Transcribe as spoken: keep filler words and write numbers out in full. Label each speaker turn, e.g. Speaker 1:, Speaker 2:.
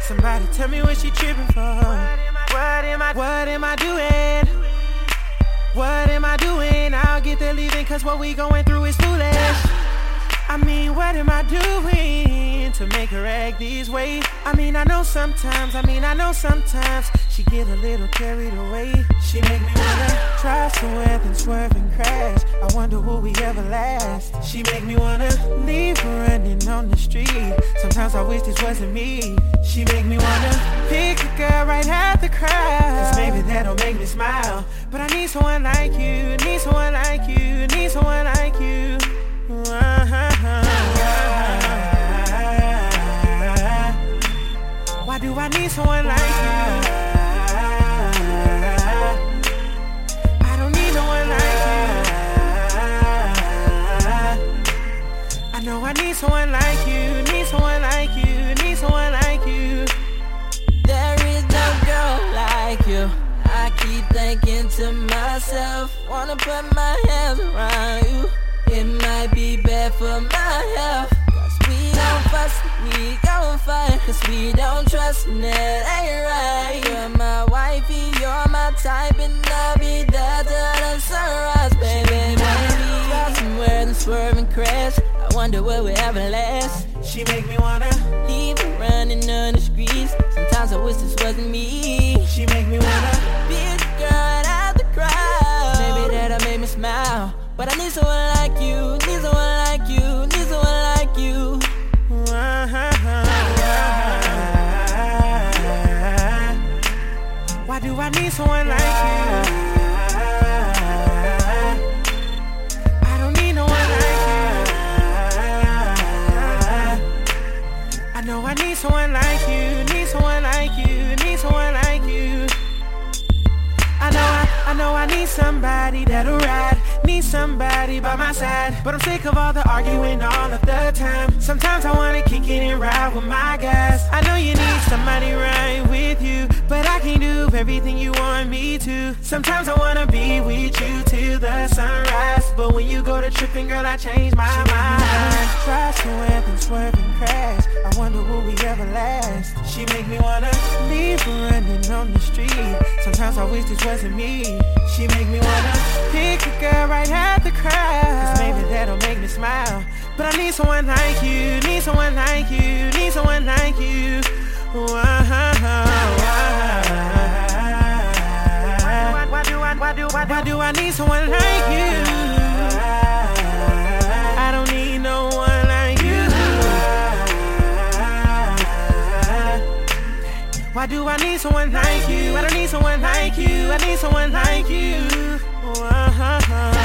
Speaker 1: Somebody tell me what she tripping for. What am I, what am I doing? What am I doing? I'll get the leaving cause what we going through is foolish. I mean, what am I doing to make her act these ways? I mean, I know sometimes, I mean, I know sometimes she get a little carried away. She make me wanna try somewhere then swerve and crash. I wonder will we ever last? She make me wanna leave her running on the street. Sometimes I wish this wasn't me. She make me wanna pick a girl right at the crowd, cause maybe that'll make me smile. But I need someone like you, need someone like you, need someone like you. Why do I need someone like you? I don't need no one like you. I know I need someone like you, need someone like you, need someone like you.
Speaker 2: There is no girl like you. I keep thinking to myself, wanna put my hands around you. It might be bad for my health, cause we don't fuss, we gon' fight, cause we don't trust, and that ain't right. You're my wifey, you're my type, and I'll be there till the sunrise, baby, baby. Got somewhere to swerve and crash, I wonder will we ever last.
Speaker 1: She make me wanna
Speaker 2: leave her running on the streets. Sometimes I wish this wasn't me.
Speaker 1: She make me wanna
Speaker 2: be a girl out the crowd. Maybe that'll make me smile. But I need someone like you, need someone like you, need someone like you.
Speaker 1: Why do I need someone like you? I don't need no one like you. I know I need someone like you, need someone like you, need someone like you. I know I, I know I need somebody that'll ride, need somebody by my side. But I'm sick of all the arguing all of the time. Sometimes I wanna kick it and ride with my guys. I know you need somebody right with you, but I can't do everything you want me to. Sometimes I wanna be with you till the sunrise, but when you go to tripping, girl, I change my mind. Try somewhere then swerve and crash. I wonder will we ever last? She make me wanna leave her running on the street. Sometimes I wish this wasn't me. She make me wanna pick a girl right at the crowd, cause maybe that'll make me smile. But I need someone like you, need someone like you, need someone like you. Why do I, why do I, why do I need someone like you? I don't need no one like you. Why do I need someone like you? I don't need someone like you. I need someone like you.